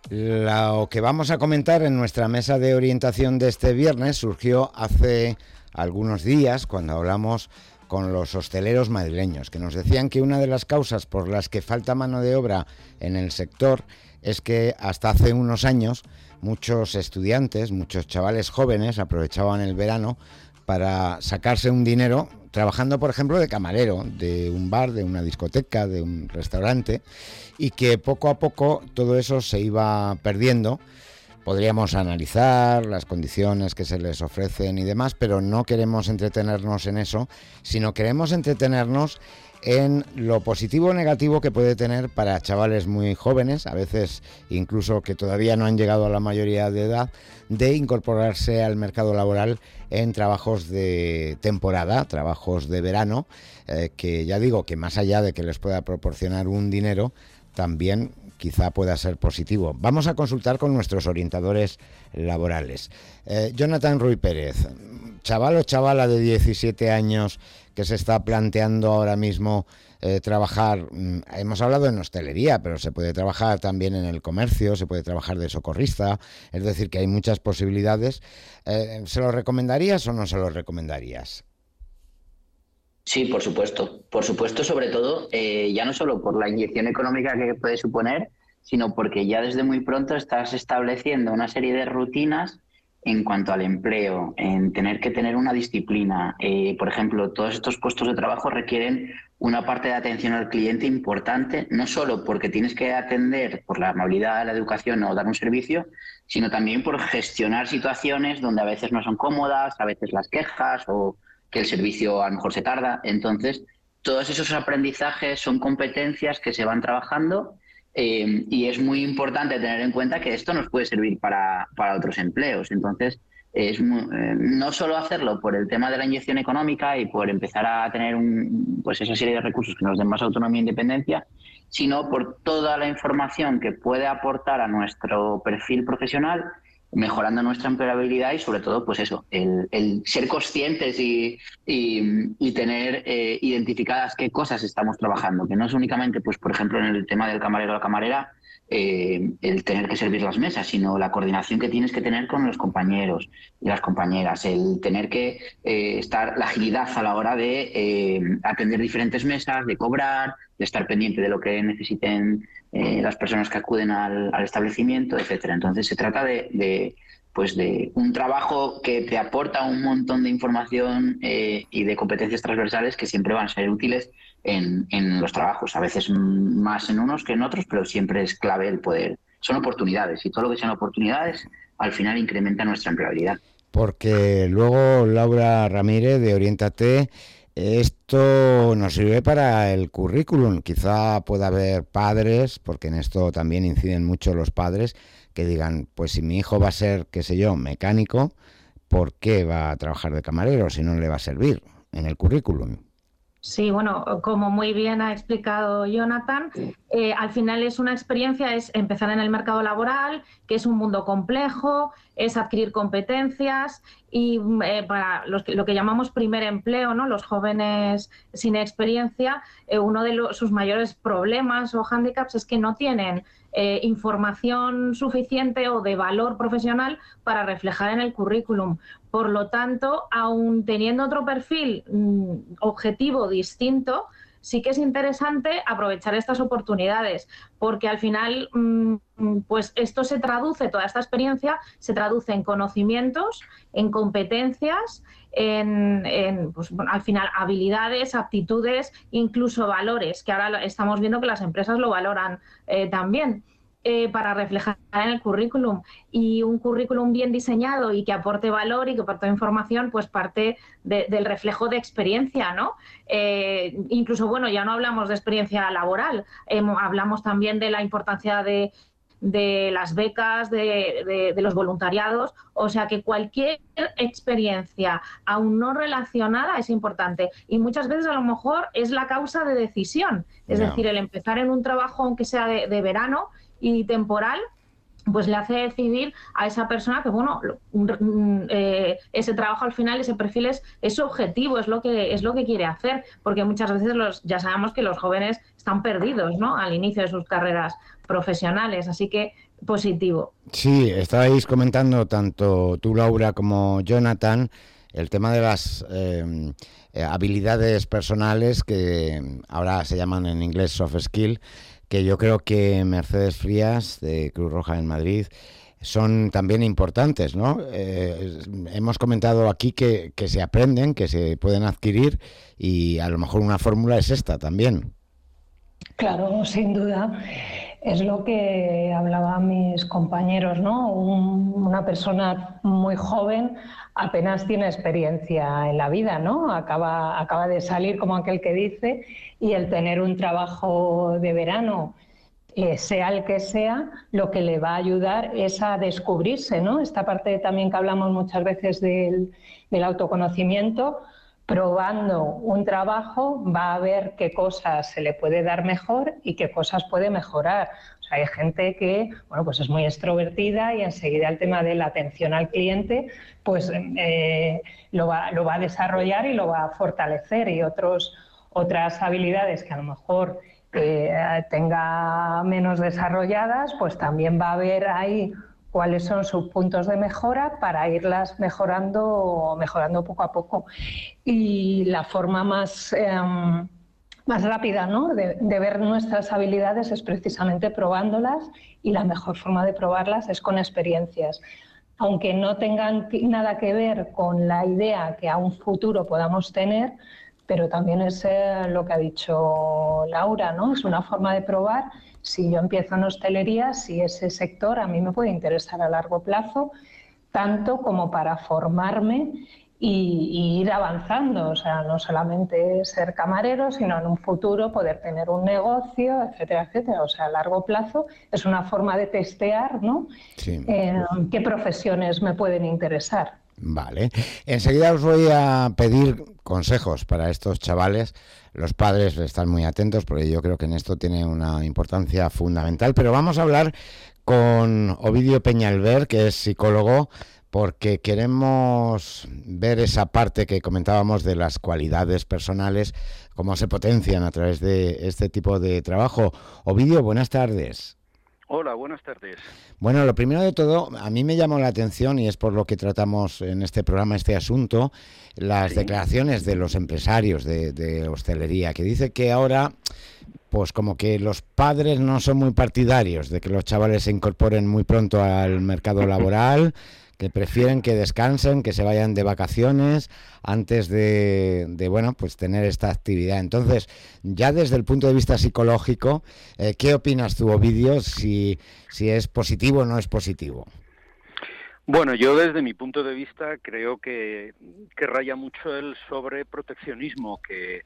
Lo que vamos a comentar en nuestra mesa de orientación de este viernes surgió hace algunos días cuando hablamos con los hosteleros madrileños, que nos decían que una de las causas por las que falta mano de obra en el sector es que hasta hace unos años muchos estudiantes, muchos chavales jóvenes aprovechaban el verano para sacarse un dinero trabajando, por ejemplo, de camarero, de un bar, de una discoteca, de un restaurante, y que poco a poco todo eso se iba perdiendo. Podríamos analizar las condiciones que se les ofrecen y demás, pero no queremos entretenernos en eso, sino queremos entretenernos en lo positivo o negativo que puede tener para chavales muy jóvenes, a veces incluso que todavía no han llegado a la mayoría de edad, de incorporarse al mercado laboral en trabajos de temporada, trabajos de verano, que ya digo que más allá de que les pueda proporcionar un dinero, también quizá pueda ser positivo. Vamos a consultar con nuestros orientadores laborales. Jonathan Ruy Pérez, chaval o chavala de 17 años que se está planteando ahora mismo trabajar, hemos hablado en hostelería, pero se puede trabajar también en el comercio, se puede trabajar de socorrista, es decir, que hay muchas posibilidades. ¿Se lo recomendarías o no se lo recomendarías? Sí, por supuesto. Por supuesto, sobre todo, ya no solo por la inyección económica que puede suponer, sino porque ya desde muy pronto estás estableciendo una serie de rutinas en cuanto al empleo, en tener que tener una disciplina. Por ejemplo, todos estos puestos de trabajo requieren una parte de atención al cliente importante, no solo porque tienes que atender por la amabilidad, la educación o dar un servicio, sino también por gestionar situaciones donde a veces no son cómodas, a veces las quejas o que el servicio a lo mejor se tarda. Entonces, todos esos aprendizajes son competencias que se van trabajando y es muy importante tener en cuenta que esto nos puede servir para otros empleos. Entonces, no solo hacerlo por el tema de la inyección económica y por empezar a tener pues esa serie de recursos que nos den más autonomía e independencia, sino por toda la información que puede aportar a nuestro perfil profesional, mejorando nuestra empleabilidad y sobre todo, pues eso, el ser conscientes y tener identificadas qué cosas estamos trabajando, que no es únicamente, pues por ejemplo, en el tema del camarero o la camarera, el tener que servir las mesas, sino la coordinación que tienes que tener con los compañeros y las compañeras, el tener que estar, la agilidad a la hora de atender diferentes mesas, de cobrar, de estar pendiente de lo que necesiten las personas que acuden al establecimiento, etcétera. Entonces se trata pues de un trabajo que te aporta un montón de información y de competencias transversales que siempre van a ser útiles en los trabajos, a veces más en unos que en otros, pero siempre es clave el poder. Son oportunidades y todo lo que sean oportunidades al final incrementa nuestra empleabilidad. Porque luego Laura Ramírez de Oriéntate, esto nos sirve para el currículum. Quizá pueda haber padres, porque en esto también inciden mucho los padres, que digan, pues si mi hijo va a ser, qué sé yo, mecánico, ¿por qué va a trabajar de camarero si no le va a servir en el currículum? Sí, bueno, como muy bien ha explicado Jonathan, al final es una experiencia, es empezar en el mercado laboral, que es un mundo complejo, es adquirir competencias y para lo que llamamos primer empleo, ¿no? Los jóvenes sin experiencia, uno de sus mayores problemas o hándicaps es que no tienen información suficiente o de valor profesional para reflejar en el currículum. Por lo tanto, aun teniendo otro perfil objetivo distinto, sí que es interesante aprovechar estas oportunidades, porque al final, pues esto se traduce, toda esta experiencia se traduce en conocimientos, en competencias, pues, bueno, al final habilidades, aptitudes, incluso valores, que ahora estamos viendo que las empresas lo valoran también. Para reflejar en el currículum, y un currículum bien diseñado y que aporte valor y que aporte información, pues parte del reflejo de experiencia, ¿no? Incluso, bueno, ya no hablamos de experiencia laboral, hablamos también de la importancia de las becas, de los voluntariados, o sea que cualquier experiencia aún no relacionada es importante y muchas veces a lo mejor es la causa de decisión, es decir, el empezar en un trabajo aunque sea de verano y temporal, pues le hace decidir a esa persona que, bueno, ese trabajo al final, ese perfil es su objetivo, es lo que quiere hacer, porque muchas veces ya sabemos que los jóvenes están perdidos, ¿no?, al inicio de sus carreras profesionales, así que positivo. Sí, estabais comentando tanto tú, Laura, como Jonathan, el tema de las habilidades personales que ahora se llaman en inglés soft skill, que yo creo que Mercedes Frías, de Cruz Roja en Madrid, son también importantes, ¿no? Hemos comentado aquí que se aprenden, que se pueden adquirir, y a lo mejor una fórmula es esta también. Claro, sin duda. Es lo que hablaban mis compañeros, ¿no? Una persona muy joven apenas tiene experiencia en la vida, ¿no? Acaba de salir, como aquel que dice, y el tener un trabajo de verano, sea el que sea, lo que le va a ayudar es a descubrirse, ¿no? Esta parte también que hablamos muchas veces del autoconocimiento. Probando un trabajo va a ver qué cosas se le puede dar mejor y qué cosas puede mejorar. O sea, hay gente que, bueno, pues es muy extrovertida y enseguida el tema de la atención al cliente pues lo va a desarrollar y lo va a fortalecer, y otras habilidades que a lo mejor tenga menos desarrolladas, pues también va a haber ahí cuáles son sus puntos de mejora para irlas mejorando poco a poco. Y la forma más rápida, ¿no?, de ver nuestras habilidades es precisamente probándolas, y la mejor forma de probarlas es con experiencias. Aunque no tengan nada que ver con la idea que a un futuro podamos tener, pero también es lo que ha dicho Laura, ¿no? Es una forma de probar. Si yo empiezo en hostelería, si ese sector a mí me puede interesar a largo plazo, tanto como para formarme y ir avanzando. O sea, no solamente ser camarero, sino en un futuro poder tener un negocio, etcétera, etcétera. O sea, a largo plazo es una forma de testear, ¿no? Sí. ¿Qué profesiones me pueden interesar? Vale. Enseguida os voy a pedir consejos para estos chavales. Los padres están muy atentos porque yo creo que en esto tiene una importancia fundamental. Pero vamos a hablar con Ovidio Peñalver, que es psicólogo, porque queremos ver esa parte que comentábamos de las cualidades personales, cómo se potencian a través de este tipo de trabajo. Ovidio, buenas tardes. Hola, buenas tardes. Bueno, lo primero de todo, a mí me llamó la atención, y es por lo que tratamos en este programa este asunto, las declaraciones de los empresarios de hostelería, que dice que ahora, pues como que los padres no son muy partidarios de que los chavales se incorporen muy pronto al mercado laboral, que prefieren que descansen, que se vayan de vacaciones antes de bueno, pues tener esta actividad. Entonces, ya desde el punto de vista psicológico, ¿qué opinas tú, Ovidio, si es positivo o no es positivo? Bueno, yo desde mi punto de vista creo que raya mucho el sobreproteccionismo que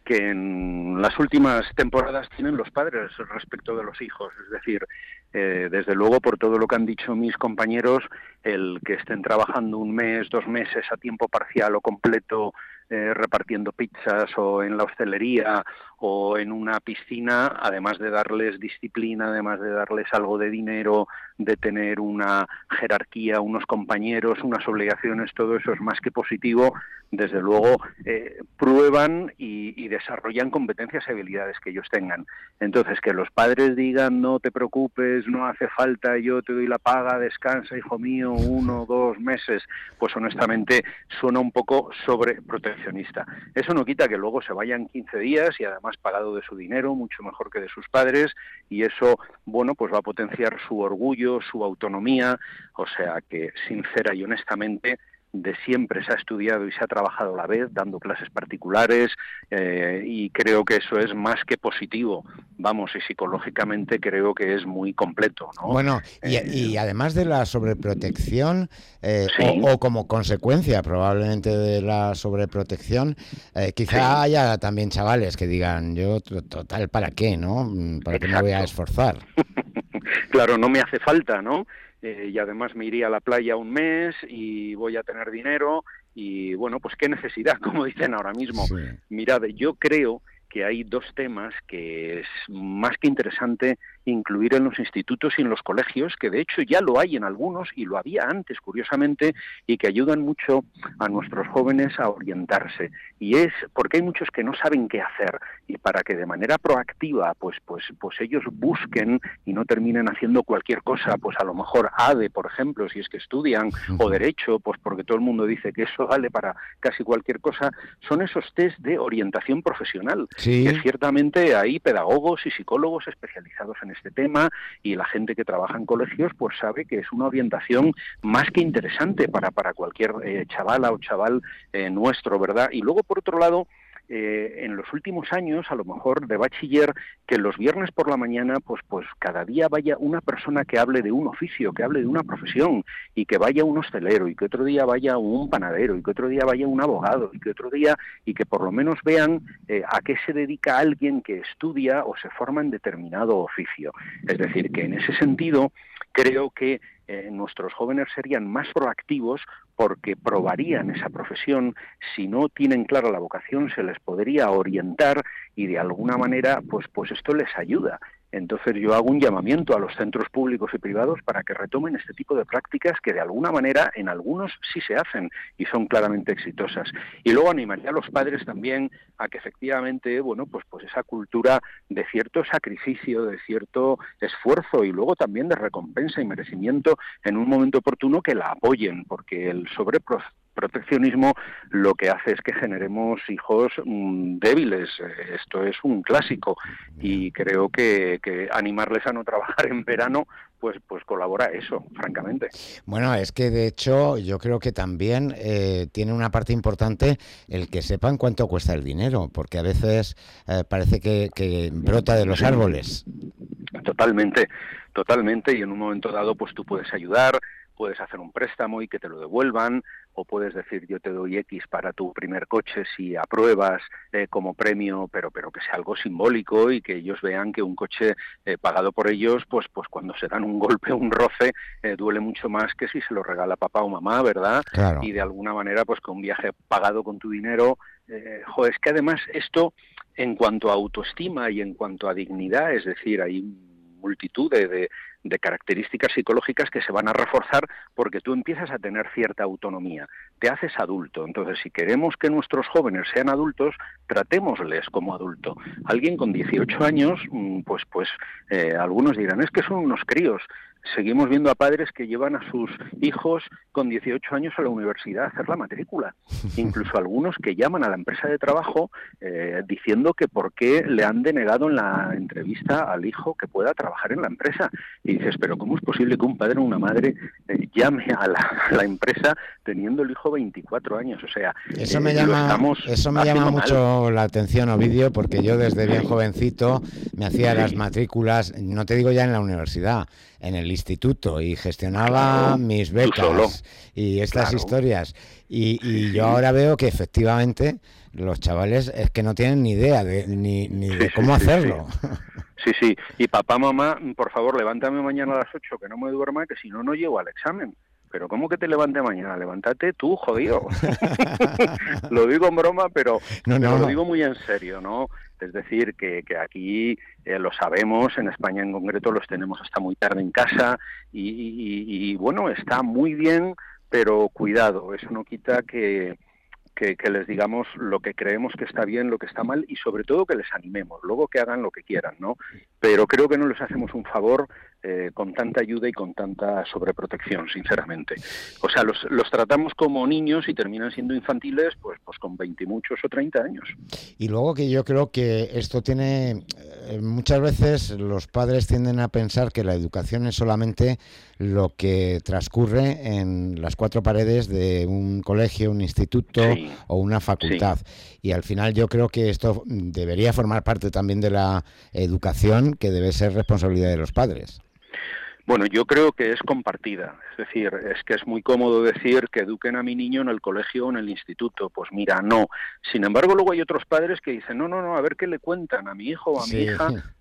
en las últimas temporadas tienen los padres respecto de los hijos. Es decir, desde luego, por todo lo que han dicho mis compañeros, el que estén trabajando un mes, 2 meses a tiempo parcial o completo, repartiendo pizzas o en la hostelería o en una piscina, además de darles disciplina, además de darles algo de dinero, de tener una jerarquía, unos compañeros, unas obligaciones, todo eso es más que positivo. Desde luego prueban y desarrollan competencias y habilidades que ellos tengan. Entonces, que los padres digan no te preocupes, no hace falta, yo te doy la paga, descansa, hijo mío, 1 o 2 meses, pues honestamente suena un poco sobreproteccionista. Eso no quita que luego se vayan 15 días y además pagado de su dinero, mucho mejor que de sus padres, y eso, bueno, pues va a potenciar su orgullo, su autonomía. O sea que, sincera y honestamente, de siempre se ha estudiado y se ha trabajado a la vez, dando clases particulares, y creo que eso es más que positivo. Vamos, y psicológicamente creo que es muy completo, ¿no? Bueno, y además de la sobreprotección, sí. o como consecuencia probablemente de la sobreprotección, quizá haya también chavales que digan, yo total, ¿para qué, no? ¿Para qué me voy a esforzar? Claro, no me hace falta, ¿no? Y además me iría a la playa un mes y voy a tener dinero y, bueno, pues qué necesidad, como dicen ahora mismo. Sí. Mirad, yo creo que hay dos temas que es más que interesante incluir en los institutos y en los colegios, que de hecho ya lo hay en algunos y lo había antes, curiosamente, y que ayudan mucho a nuestros jóvenes a orientarse. Y es porque hay muchos que no saben qué hacer, y para que de manera proactiva pues ellos busquen y no terminen haciendo cualquier cosa, pues a lo mejor ADE, por ejemplo, si es que estudian, o Derecho, pues porque todo el mundo dice que eso vale para casi cualquier cosa, son esos test de orientación profesional, sí, que ciertamente hay pedagogos y psicólogos especializados en este tema, y la gente que trabaja en colegios pues sabe que es una orientación más que interesante para cualquier chavala o chaval nuestro, ¿verdad? Y luego, por otro lado, en los últimos años, a lo mejor de bachiller, que los viernes por la mañana, pues cada día vaya una persona que hable de un oficio, que hable de una profesión, y que vaya un hostelero, y que otro día vaya un panadero, y que otro día vaya un abogado, y que otro día, y que por lo menos vean a qué se dedica alguien que estudia o se forma en determinado oficio. Es decir, que en ese sentido creo que nuestros jóvenes serían más proactivos porque probarían esa profesión. Si no tienen clara la vocación, se les podría orientar y de alguna manera pues esto les ayuda. Entonces yo hago un llamamiento a los centros públicos y privados para que retomen este tipo de prácticas que de alguna manera en algunos sí se hacen y son claramente exitosas. Y luego animaría a los padres también a que efectivamente, bueno, pues esa cultura de cierto sacrificio, de cierto esfuerzo y luego también de recompensa y merecimiento en un momento oportuno, que la apoyen, porque el sobreproteccionismo lo que hace es que generemos hijos débiles. Esto es un clásico y creo que animarles a no trabajar en verano pues colabora eso, francamente. Bueno, es que de hecho yo creo que también tiene una parte importante el que sepan cuánto cuesta el dinero, porque a veces parece que brota de los árboles. Totalmente, y en un momento dado pues tú puedes ayudar, puedes hacer un préstamo y que te lo devuelvan, o puedes decir yo te doy X para tu primer coche si apruebas como premio, pero que sea algo simbólico y que ellos vean que un coche pagado por ellos, pues cuando se dan un golpe, un roce, duele mucho más que si se lo regala papá o mamá, ¿verdad? Claro. Y de alguna manera pues que un viaje pagado con tu dinero, es que además esto en cuanto a autoestima y en cuanto a dignidad, es decir, hay multitud de características psicológicas que se van a reforzar porque tú empiezas a tener cierta autonomía, te haces adulto. Entonces, si queremos que nuestros jóvenes sean adultos, tratémosles como adulto. Alguien con 18 años, pues algunos dirán, es que son unos críos. Seguimos viendo a padres que llevan a sus hijos con 18 años a la universidad a hacer la matrícula. Incluso algunos que llaman a la empresa de trabajo diciendo que por qué le han denegado en la entrevista al hijo que pueda trabajar en la empresa. Y dices, pero ¿cómo es posible que un padre o una madre llame a la empresa teniendo el hijo 24 años? O sea, eso me llama mucho la atención, Ovidio, porque yo desde bien jovencito me hacía las matrículas, no te digo ya en la universidad, en el instituto, y gestionaba mis becas y estas historias. Y yo ahora veo que efectivamente los chavales es que no tienen ni idea de cómo hacerlo. Sí, y papá, mamá, por favor, levántame mañana a las 8, que no me duerma, que si no, no llego al examen. Pero ¿cómo que te levante mañana? Levántate tú, jodido. Lo digo en broma, pero lo digo muy en serio, ¿no? Es decir, que aquí lo sabemos, en España en concreto los tenemos hasta muy tarde en casa y bueno, está muy bien, pero cuidado, eso no quita que les digamos lo que creemos que está bien, lo que está mal, y sobre todo que les animemos, luego que hagan lo que quieran, ¿no? Pero creo que no les hacemos un favor con tanta ayuda y con tanta sobreprotección, sinceramente. O sea, los tratamos como niños y terminan siendo infantiles pues con 20 y muchos o 30 años. Y luego que yo creo que esto tiene... muchas veces los padres tienden a pensar que la educación es solamente lo que transcurre en las cuatro paredes de un colegio, un instituto o una facultad. Y al final yo creo que esto debería formar parte también de la educación, que debe ser responsabilidad de los padres. Bueno, yo creo que es compartida. Es decir, es que es muy cómodo decir que eduquen a mi niño en el colegio o en el instituto. Pues mira, no. Sin embargo, luego hay otros padres que dicen, no, a ver qué le cuentan a mi hijo o a mi hija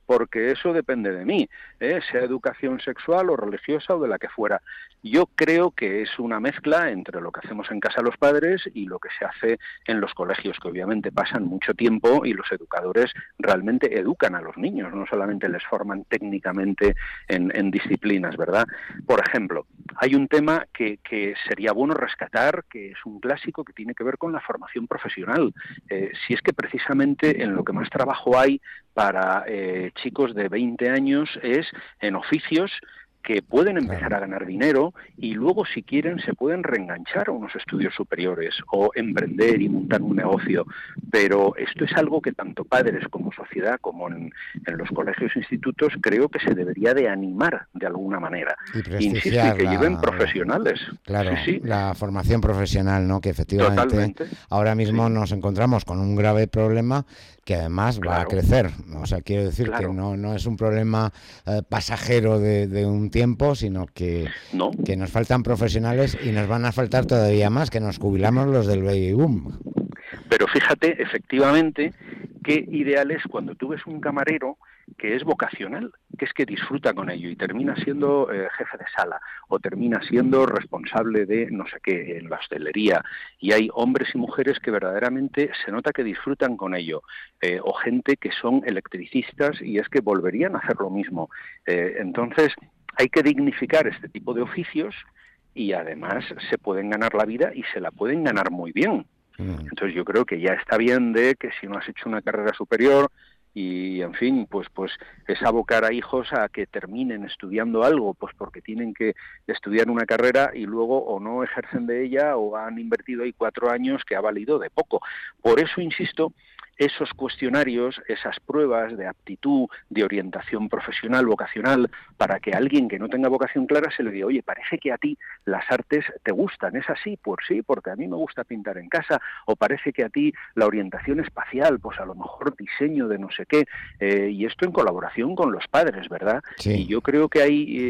porque eso depende de mí, sea educación sexual o religiosa o de la que fuera. Yo creo que es una mezcla entre lo que hacemos en casa los padres y lo que se hace en los colegios, que obviamente pasan mucho tiempo y los educadores realmente educan a los niños, no solamente les forman técnicamente en disciplinas, ¿verdad? Por ejemplo, hay un tema que sería bueno rescatar, que es un clásico que tiene que ver con la formación profesional. Si es que precisamente en lo que más trabajo hay para chicos de 20 años es en oficios que pueden empezar a ganar dinero y luego, si quieren, se pueden reenganchar a unos estudios superiores o emprender y montar un negocio. Pero esto es algo que tanto padres como sociedad, como en los colegios e institutos, creo que se debería de animar de alguna manera. Insisto, y que lleven profesionales. Claro, sí. La formación profesional, ¿no? Que efectivamente Totalmente. Ahora mismo nos encontramos con un grave problema que además va a crecer. O sea, quiero decir que no es un problema pasajero de un tiempo, sino que nos faltan profesionales y nos van a faltar todavía más, que nos jubilamos los del baby boom. Pero fíjate, efectivamente, qué ideal es cuando tú ves un camarero que es vocacional, que es que disfruta con ello y termina siendo jefe de sala o termina siendo responsable de no sé qué en la hostelería, y hay hombres y mujeres que verdaderamente se nota que disfrutan con ello, o gente que son electricistas y es que volverían a hacer lo mismo. Entonces hay que dignificar este tipo de oficios y además se pueden ganar la vida y se la pueden ganar muy bien. Entonces yo creo que ya está bien de que si no has hecho una carrera superior y, en fin, pues es abocar a hijos a que terminen estudiando algo, pues porque tienen que estudiar una carrera y luego o no ejercen de ella o han invertido ahí 4 años que ha valido de poco. Por eso, insisto, esos cuestionarios, esas pruebas de aptitud, de orientación profesional, vocacional, para que a alguien que no tenga vocación clara se le diga, oye, parece que a ti las artes te gustan, ¿es así? Pues sí, porque a mí me gusta pintar en casa, o parece que a ti la orientación espacial, pues a lo mejor diseño de no sé qué, y esto en colaboración con los padres, ¿verdad? Sí. Y yo creo que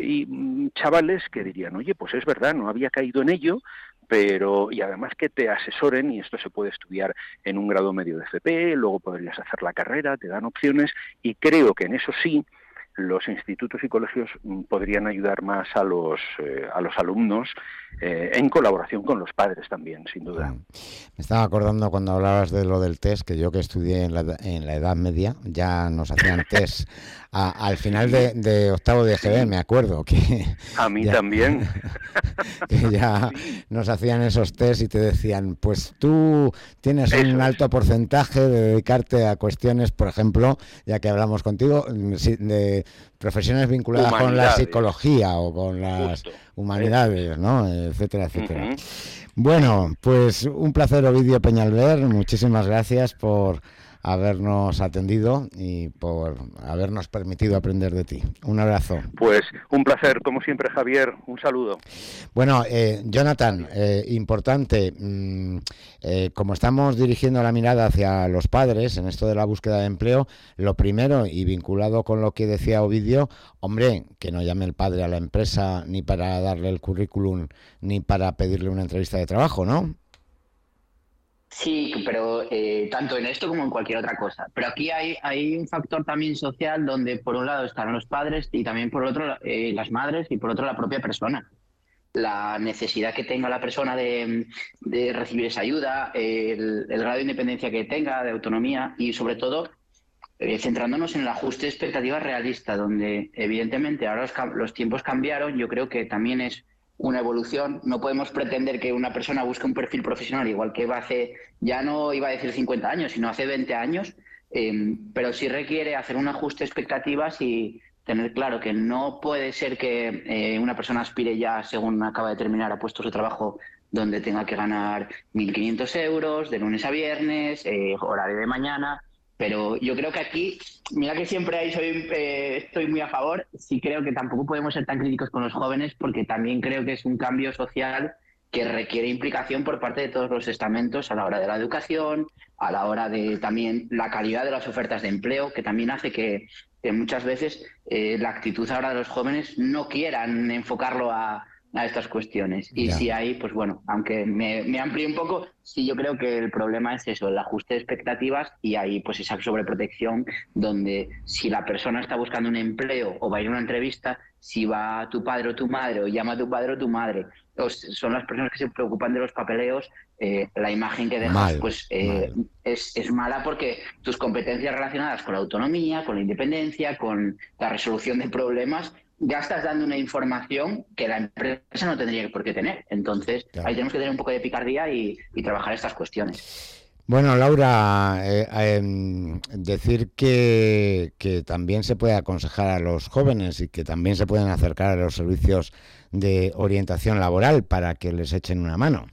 hay chavales que dirían, oye, pues es verdad, no había caído en ello, pero y además que te asesoren, y esto se puede estudiar en un grado medio de FP, luego podrías hacer la carrera, te dan opciones, y creo que en eso sí los institutos y colegios podrían ayudar más a los alumnos en colaboración con los padres también, sin duda. Me estaba acordando cuando hablabas de lo del test, que yo que estudié en la Edad Media, ya nos hacían test al final de octavo de GB, me acuerdo. Que a mí también. Que ya nos hacían esos test y te decían, pues tú tienes un alto porcentaje de dedicarte a cuestiones, por ejemplo, ya que hablamos contigo, de profesiones vinculadas con la psicología o con las humanidades, ¿no? Etcétera, etcétera. Bueno, pues un placer, Ovidio Peñalver. Muchísimas gracias por habernos atendido y por habernos permitido aprender de ti. Un abrazo. Pues un placer, como siempre, Javier. Un saludo. Bueno, Jonathan, importante, como estamos dirigiendo la mirada hacia los padres en esto de la búsqueda de empleo, lo primero, y vinculado con lo que decía Ovidio, hombre, que no llame el padre a la empresa ni para darle el currículum ni para pedirle una entrevista de trabajo, ¿no? Sí, pero tanto en esto como en cualquier otra cosa. Pero aquí hay un factor también social donde por un lado están los padres y también por otro las madres y por otro la propia persona. La necesidad que tenga la persona de recibir esa ayuda, el grado de independencia que tenga, de autonomía y sobre todo centrándonos en el ajuste de expectativas realista, donde evidentemente ahora los tiempos cambiaron. Yo creo que también es una evolución. No podemos pretender que una persona busque un perfil profesional igual que hace, ya no iba a decir 50 años, sino hace 20 años, pero sí requiere hacer un ajuste de expectativas y tener claro que no puede ser que una persona aspire ya, según acaba de terminar, a puestos de trabajo donde tenga que ganar 1.500 euros de lunes a viernes, horario de mañana. Pero yo creo que aquí, mira que siempre ahí estoy muy a favor, sí creo que tampoco podemos ser tan críticos con los jóvenes porque también creo que es un cambio social que requiere implicación por parte de todos los estamentos a la hora de la educación, a la hora de también la calidad de las ofertas de empleo, que también hace que muchas veces la actitud ahora de los jóvenes no quieran enfocarlo a a estas cuestiones. Y si hay, pues bueno, aunque me amplíe un poco, sí, yo creo que el problema es eso, el ajuste de expectativas y hay pues esa sobreprotección donde si la persona está buscando un empleo o va a ir a una entrevista, si va tu padre o tu madre o llama a tu padre o tu madre, son las personas que se preocupan de los papeleos, la imagen que dejas es mala porque tus competencias relacionadas con la autonomía, con la independencia, con la resolución de problemas, ya estás dando una información que la empresa no tendría por qué tener. Entonces, ahí tenemos que tener un poco de picardía y trabajar estas cuestiones. Bueno, Laura, decir que también se puede aconsejar a los jóvenes y que también se pueden acercar a los servicios de orientación laboral para que les echen una mano.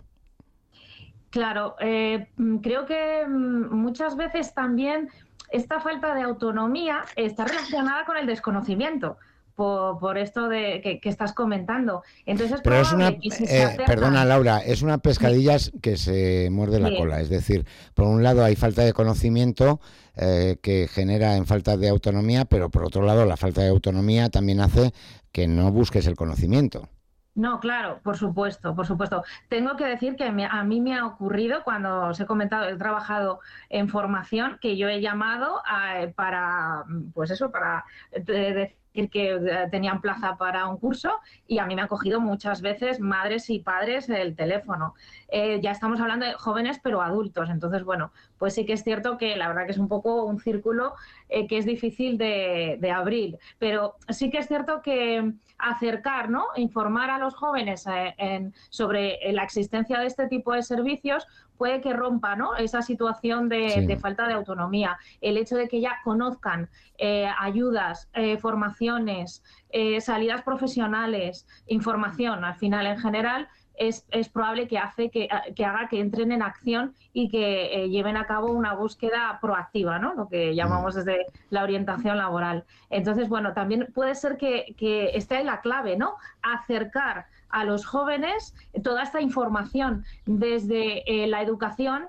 Claro, creo que muchas veces también esta falta de autonomía está relacionada con el desconocimiento. Por esto de que estás comentando. Entonces, pero es una, perdona Laura, es una pescadilla que se muerde la cola. Es decir, por un lado hay falta de conocimiento que genera en falta de autonomía, pero por otro lado la falta de autonomía también hace que no busques el conocimiento. No, claro, por supuesto, por supuesto. Tengo que decir que a mí me ha ocurrido cuando os he comentado, he trabajado en formación, que yo he llamado para, pues eso, para decir que tenían plaza para un curso y a mí me han cogido muchas veces madres y padres el teléfono. Ya estamos hablando de jóvenes pero adultos, entonces bueno, pues sí que es cierto que la verdad que es un poco un círculo que es difícil de abrir, pero sí que es cierto que acercar, ¿no? Informar a los jóvenes sobre la existencia de este tipo de servicios puede que rompa, ¿no? Esa situación de falta de autonomía. El hecho de que ya conozcan ayudas, formaciones, salidas profesionales, información al final en general, es probable que haga que entren en acción y que lleven a cabo una búsqueda proactiva, ¿no? Lo que llamamos desde la orientación laboral. Entonces, bueno, también puede ser que esté en la clave, ¿no? Acercar a los jóvenes toda esta información desde la educación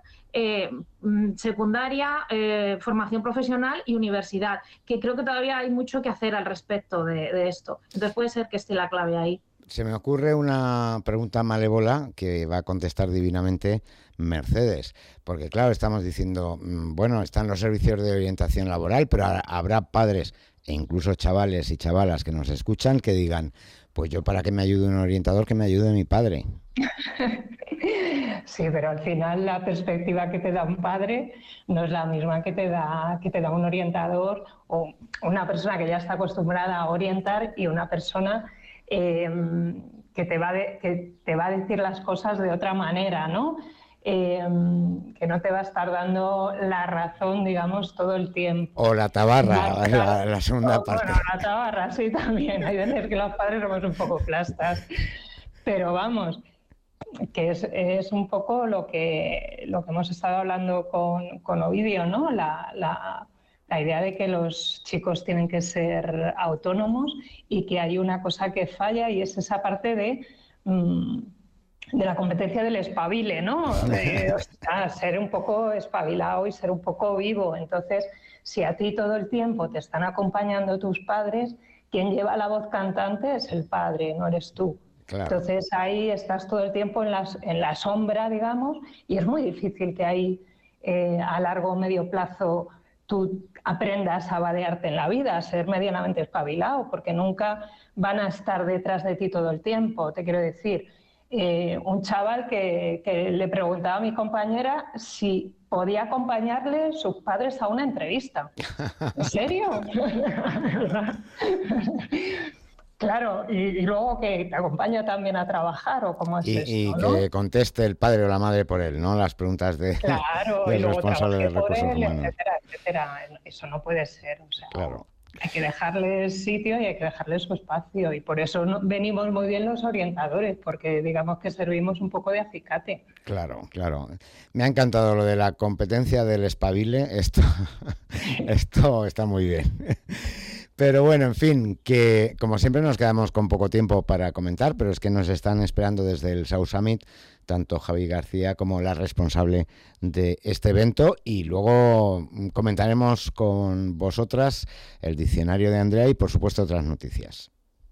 secundaria, formación profesional y universidad, que creo que todavía hay mucho que hacer al respecto de esto. Entonces puede ser que esté la clave ahí. Se me ocurre una pregunta malévola que va a contestar divinamente Mercedes, porque claro, estamos diciendo, bueno, están los servicios de orientación laboral, pero habrá padres e incluso chavales y chavalas que nos escuchan que digan, pues yo para que me ayude un orientador, que me ayude mi padre. Sí, pero al final la perspectiva que te da un padre no es la misma que te da un orientador o una persona que ya está acostumbrada a orientar y una persona que te va a decir las cosas de otra manera, ¿no? Que no te va a estar dando la razón, digamos, todo el tiempo. O la tabarra, la segunda parte. Bueno, la tabarra, sí, también. Hay veces que los padres somos un poco plastas. Pero vamos, que es un poco lo que hemos estado hablando con Ovidio, ¿no? La idea de que los chicos tienen que ser autónomos y que hay una cosa que falla y es esa parte de la competencia del espabile, ¿no? Ser un poco espabilado y ser un poco vivo. Entonces, si a ti todo el tiempo te están acompañando tus padres, quien lleva la voz cantante es el padre, no eres tú. Claro. Entonces ahí estás todo el tiempo en la sombra, digamos, y es muy difícil que ahí a largo o medio plazo tú aprendas a vadearte en la vida, a ser medianamente espabilado, porque nunca van a estar detrás de ti todo el tiempo. Te quiero decir, un chaval que le preguntaba a mi compañera si podía acompañarle sus padres a una entrevista. ¿En serio? Claro, y luego que te acompaña también a trabajar o cómo es esto, y ¿no? que conteste el padre o la madre por él, ¿no? Las preguntas del responsable de recursos humanos. Etcétera. Eso no puede ser, o sea, claro. Hay que dejarles sitio y hay que dejarles su espacio y por eso venimos muy bien los orientadores, porque digamos que servimos un poco de acicate. Claro, claro. Me ha encantado lo de la competencia del espabile, esto está muy bien. Pero bueno, en fin, que como siempre nos quedamos con poco tiempo para comentar, pero es que nos están esperando desde el South Summit tanto Javi García como la responsable de este evento y luego comentaremos con vosotras el diccionario de Andrea y por supuesto otras noticias.